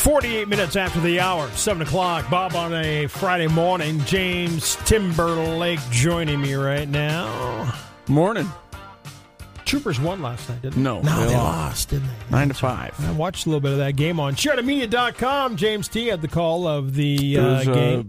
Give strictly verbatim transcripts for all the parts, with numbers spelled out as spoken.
forty-eight minutes after the hour, seven o'clock. Bob on a Friday morning. James Timberlake joining me right now. Morning. Troopers won last night, didn't they? No, no, they, they lost. lost, didn't they? Nine to five. I watched a little bit of that game on Sheridan Media dot com. James T had the call of the uh, it was game.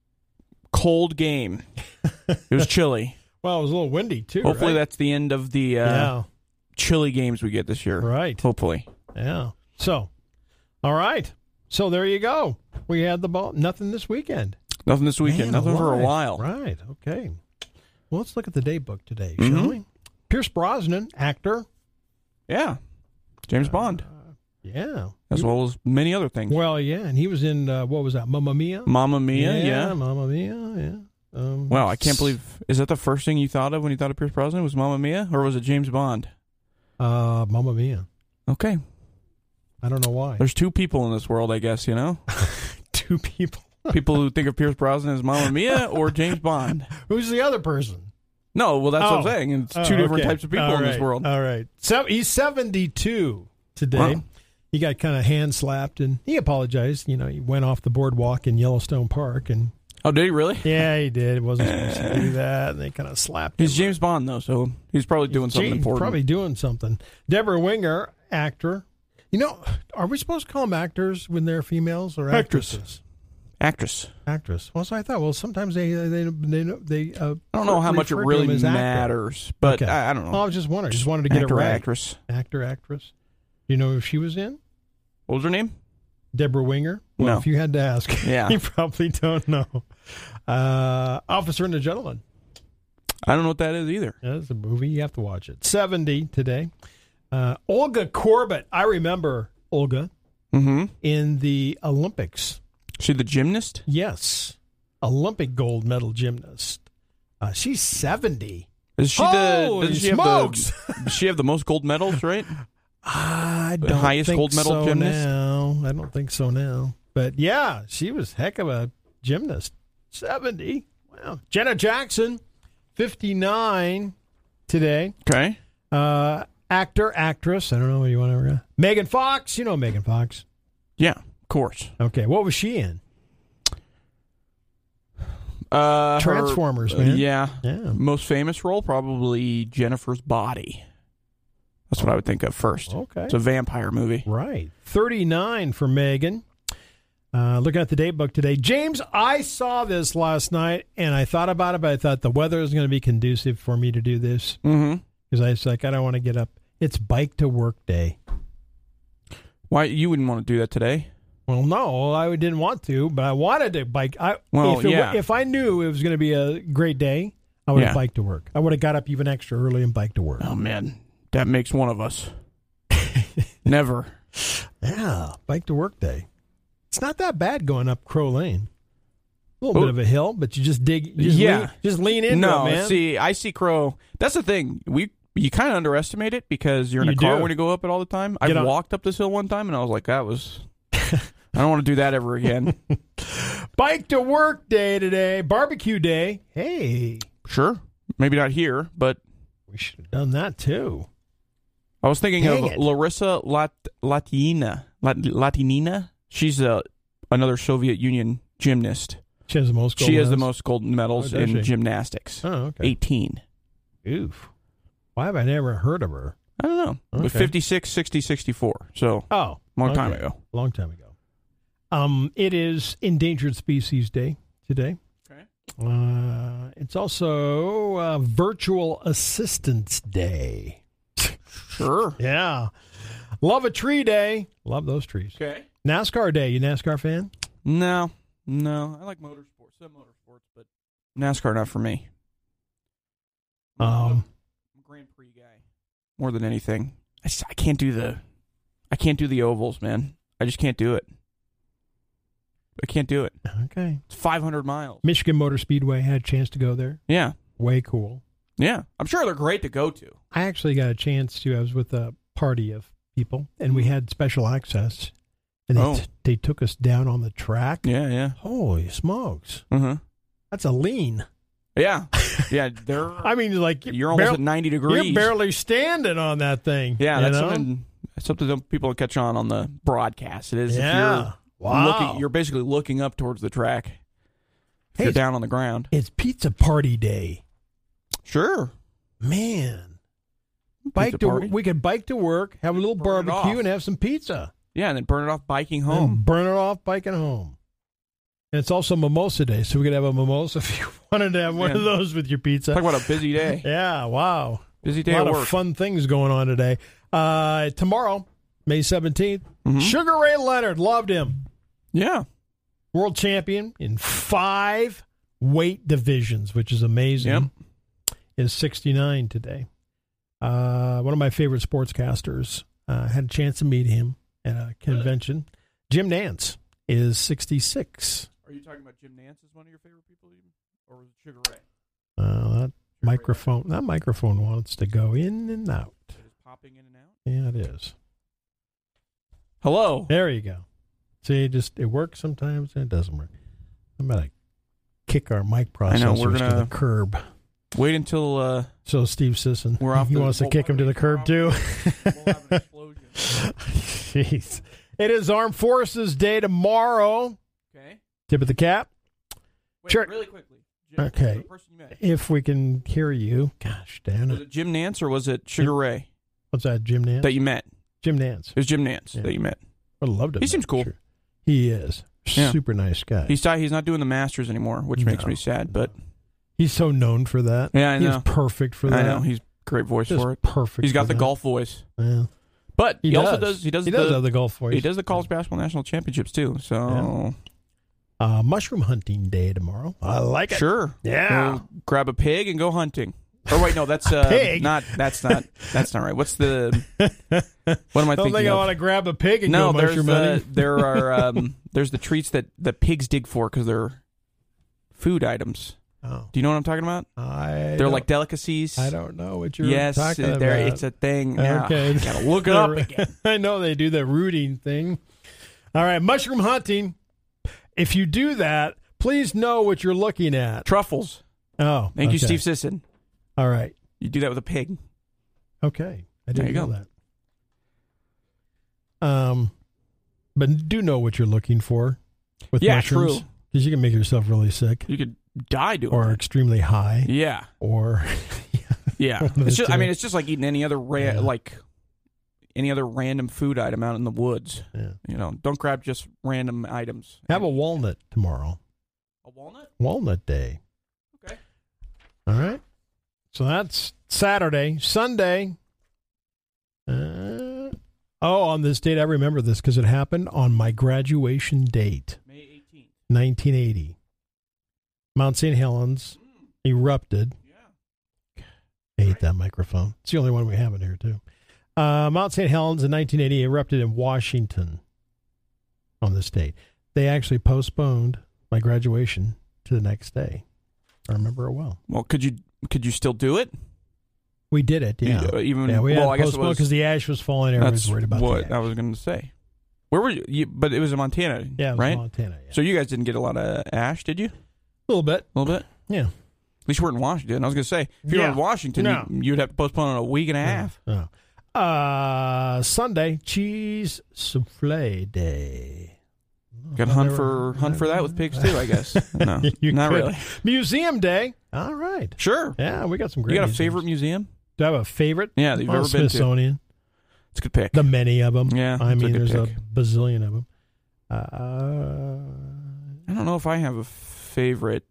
A cold game. It was chilly. Well, it was a little windy, too, Hopefully right? that's the end of the uh, yeah. chilly games we get this year. Right. Hopefully. Yeah. So, all right. So there you go. We had the ball. Nothing this weekend. Nothing this weekend. Man, Nothing for a alive. while. Right. Okay. Well, let's look at the day book today, Mm-hmm. shall we? Pierce Brosnan, actor. Yeah. James Bond. Uh, yeah. As well as many other things. Well, yeah. And he was in, uh, what was that, Mamma Mia? Mamma Mia, yeah. Mamma Mia, yeah. Um, Wow, I can't believe. Is that the first thing you thought of when you thought of Pierce Brosnan? Was Mamma Mia? Or was it James Bond? Uh, Mamma Mia. Okay. I don't know why. There's two people in this world, I guess, you know? Two people. People who think of Pierce Brosnan as Mamma Mia or James Bond. Who's the other person? No, well, that's oh. what I'm saying. It's two oh, different okay. types of people All in right. this world. All right. So he's seventy-two today. Wow. He got kind of hand slapped, and he apologized. You know, he went off the boardwalk in Yellowstone Park, and Oh, did he really? yeah, he did. Wasn't supposed to do that, and they kind of slapped him. He's James Bond, though, so he's probably doing something Gee, important. Probably doing something. Deborah Winger, actor. You know, are we supposed to call them actors when they're females or Actress. actresses? Actress. Actress. Well, so I thought. Well, sometimes they they they they. Uh, I don't know how much it refer to really them as actor. matters, but Okay. I, I don't know. Well, I was just wondering. Just wanted to get Actor it or right. actress. Actor, actress. Do you know who she was in? What was her name? Deborah Winger? Well, No. if you had to ask, Yeah. you probably don't know. Uh, Officer and the Gentleman. I don't know what that is either. That's a movie. You have to watch it. seventy today. Uh, Olga Corbett. I remember Olga Mm-hmm. in the Olympics. She the gymnast? Yes. Olympic gold medal gymnast. Uh, she's seventy. Is she Holy the? Does she smokes! have the? Does she have the most gold medals? Right? I The don't highest think gold medal so gymnast? now. I don't think so now. But yeah, she was heck of a gymnast. seventy. Wow. Jenna Jackson, fifty-nine today. Okay. Uh, actor, actress. I don't know what you want to. Megan Fox. You know Megan Fox. Yeah, of course. Okay. What was she in? Uh, her- Transformers, uh, man. yeah. Yeah. Most famous role probably Jennifer's Body. That's what I would think of first. Okay. It's a vampire movie. Right. thirty-nine for Megan. Uh, looking at the date book today. James, I saw this last night, and I thought about it, but I thought the weather is going to be conducive for me to do this. Mm-hmm. Because I was like, I don't want to get up. It's bike to work day. Why you wouldn't want to do that today? Well, no, I didn't want to, but I wanted to bike. I, Well, if, it, yeah. if I knew it was going to be a great day, I would have Yeah. biked to work. I would have got up even extra early and biked to work. Oh man, that makes one of us. Never. Yeah, bike to work day. It's not that bad going up Crow Lane. A little Oh. bit of a hill, but you just dig, you just Yeah. lean, just lean into no, it, man. see, I see Crow. That's the thing. We you kind of underestimate it because you're in You a car do. when you go up it all the time. Get I on- walked up this hill one time and I was like, that was. I don't want to do that ever again. Bike to work day today, barbecue day. Hey, Sure, maybe not here, but we should have done that too. I was thinking Dang of it. Larissa Lat- Latina. Lat- Latinina. She's a another Soviet Union gymnast. She has the most. Gold She has the medals? most gold medals Oh, does in she? gymnastics. Oh, okay. eighteen. Oof. Why have I never heard of her? I don't know. But Okay. fifty-six, sixty, sixty-four. So, Oh, long time okay. ago. Long time ago. Um, it is Endangered Species Day today. Okay. Uh, it's also uh, Virtual Assistance Day. Sure. Yeah. Love a Tree Day. Love those trees. Okay. NASCAR Day. You a NASCAR fan? No, no. I like motorsports. Some motorsports, but NASCAR not for me. I'm a- Um, I'm a Grand Prix guy more than anything. I just I can't do the I can't do the ovals, man. I just can't do it. I can't do it. Okay. It's five hundred miles. Michigan Motor Speedway. Had a chance to go there. Yeah, Way cool. yeah. I'm sure they're great to go to. I actually got a chance to. I was with a party of people, and we had special access. And they, Oh. t- they took us down on the track. Yeah, yeah. Holy smokes. Uh huh. That's a lean. Yeah, yeah. They're. I mean, like, you're almost barely- at ninety degrees. You're barely standing on that thing. Yeah, you that's know? something. That's something that people catch on on the broadcast. It is Yeah. if you're Wow. Looking, you're basically looking up towards the track. If Hey, you're down on the ground. It's pizza party day. Sure. Man. Bike Pizza to party. we could bike to work, have a little Burn it barbecue, off. and have some pizza. Yeah, and then burn it off biking And home. burn it off biking home. And it's also mimosa day, so we could have a mimosa if you wanted to have one Man. of those with your pizza. Talk about a busy day. Yeah, wow. Busy day A lot at of work. fun things going on today. Uh, tomorrow, May seventeenth, Mhm. Sugar Ray Leonard, loved him. Yeah. World champion in five weight divisions, which is amazing. Yep. Is sixty-nine today. Uh, one of my favorite sportscasters. Uh, had a chance to meet him at a convention. Jim Nance is sixty-six. Are you talking about Jim Nance as one of your favorite people, even? Or was it Sugar Ray? Uh, that microphone, that microphone wants to go in and out. It is popping in and out? Yeah, it is. Hello. There you go. See, it just it works sometimes and it doesn't work. I'm gonna kick our mic processors know, we're to gonna- the curb. Wait until uh, So Steve Sisson, we're off he the- wants to we'll- kick him to the curb too. we'll have an explosion. Jeez. It is Armed Forces Day tomorrow. Okay. Tip of the cap. Wait, Sure. really quickly. Jim, Okay. The person you met. If we can hear you. Gosh, damn Was it. it Jim Nance or was it Sugar Ray What's that, Jim Nance? that you met? Jim Nance. It was Jim Nance Yeah. that you met. I'd love to. He seems cool. He is. Yeah. Super nice guy. He's he's not doing the Masters anymore, which makes No. me sad. But He's so known for that. Yeah, I He's know. perfect for that. I know he's great voice Just for it. perfect. He's got for the that. golf voice, Yeah. but he, He, also does. does. He does. He the, does have the golf voice. He does the college basketball national championships too. So Uh, mushroom hunting day tomorrow. I like it. sure, Yeah. Go grab a pig and go hunting. Or wait, no, that's uh, Pig? not. That's not. That's not right. What's the? What am I I don't thinking think I of? want to grab a pig and no, go there's mushroom the, hunting. there are um, there's the treats that the pigs dig for because they're food items. Oh, Do you know what I'm talking about? I They're don't- like delicacies. I don't know what you're yes, talking uh, about. there. It's a thing. Yeah, Okay. gotta look it up again. I know they do the rooting thing. All right, mushroom hunting. If you do that, please know what you're looking at. Truffles. Oh, Thank you, okay. Steve Sisson. All right. You do that with a pig. Okay. I There didn't you know go. that. Um, but do know what you're looking for with Yeah, mushrooms. true. Because you can make yourself really sick You could die doing or it. extremely high Yeah, or yeah. One of the It's just, I two. mean, it's just like eating any other ra- Yeah. like any other random food item out in the woods. yeah. You know, don't grab just random items. Have a walnut tomorrow. a walnut. Walnut day. Okay. All right. So that's Saturday. Sunday. Uh, oh, on this date, I remember this because it happened on my graduation date, May eighteenth. nineteen eighty. Mount Saint Helens erupted. Yeah. I hate that microphone. It's the only one we have in here, too. Uh, Mount Saint Helens in nineteen eighty erupted in Washington on this date. They actually postponed my graduation to the next day. I remember it well. Well, could you could you still do it? We did it, yeah. You- uh, even yeah, we well, had I guess it postponed was because the ash was falling. Everybody was that's worried about what the I ash. was going to say. Where were you? you? But it was in Montana, Yeah, it was right? Montana. Yeah. So you guys didn't get a lot of ash, did you? A little bit. A little bit. Yeah. At least you weren't in Washington. I was going to say, if you Yeah. were in Washington, No. you, you'd have to postpone it a week and a half. Oh. Uh, Sunday, cheese souffle day. Got to hunt for hunt for that with pigs too, I guess. No, You not could. really. Museum day. All right. Sure. Yeah, we got some great You got a museums. favorite museum? Do I have a favorite? Yeah, that you've Oh, ever been to. Smithsonian. It's a good pick. The many of them. Yeah, I it's a mean, good there's pick. a bazillion of them. Uh, I don't know if I have a favorite.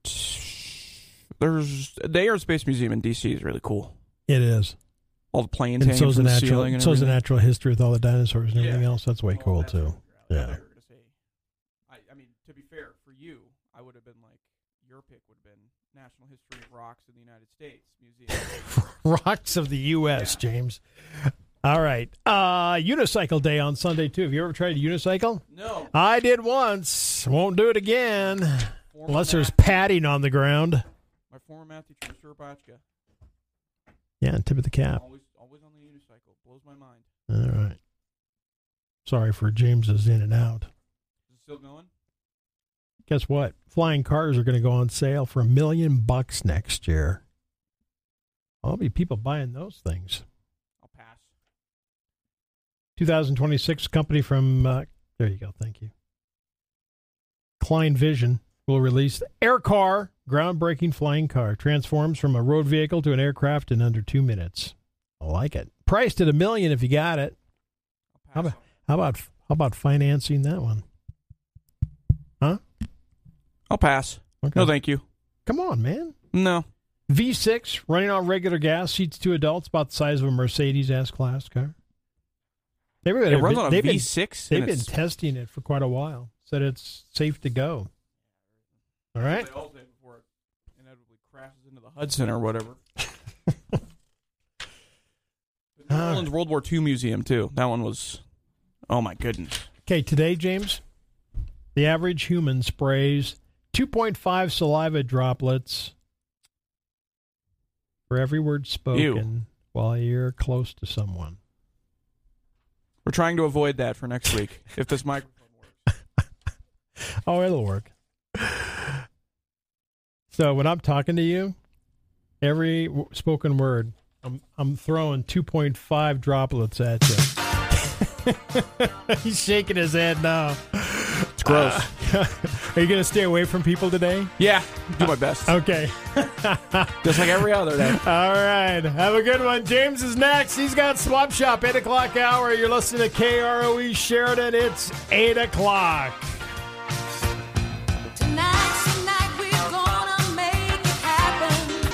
There's the Air and Space Museum in D C is really cool. it is. All the planes And hanging so's the from the natural, ceiling and so's the everything. natural history with all the dinosaurs and everything Yeah. else. That's way cool, too. Yeah. I, were gonna say, I, I mean, to be fair, for you, I would have been like, your pick would have been National History of Rocks in the United States Museum. Rocks of the U S, James. All right. Uh, unicycle day on Sunday, too. Have you ever tried a unicycle? No. I did once. Won't do it again. Former Unless there's math- padding on the ground. My former math teacher, Mister Rabachka. Yeah, tip of the cap. Always, always on the unicycle. Blows my mind. All right. Sorry for James's in and out. Is it still going? Guess what? Flying cars are going to go on sale for a million bucks next year. There'll be people buying those things. I'll pass. twenty twenty-six company from, uh, there you go. Thank you. Klein Vision will release the Air Car, groundbreaking flying car. Transforms from a road vehicle to an aircraft in under two minutes. I like it. Priced at a million if you got it. How about, how about how about financing that one? Huh? I'll pass. Okay. No, thank you. Come on, man. No. V six, running on regular gas, seats two adults, about the size of a Mercedes S-Class car. They've been, It runs been, on a they've V six? Been, they've been testing it for quite a while. Said it's safe to go. All right? Before it inevitably crashes into the Hudson or whatever. The New Orleans World War Two Museum, too. That one was, oh, my goodness. Okay, today, James, the average human sprays two point five saliva droplets for every word spoken Ew. while you're close to someone. We're trying to avoid that for next week, if this microphone works. Oh, it'll work. So when I'm talking to you, every w- spoken word, I'm I'm throwing two point five droplets at you. He's shaking his head now. It's gross. Uh, are you going to stay away from people today? Yeah, do my best. Okay. Just like every other day. All right. Have a good one. James is next. He's got Swap Shop, eight o'clock hour. You're listening to K R O E Sheridan. It's eight o'clock.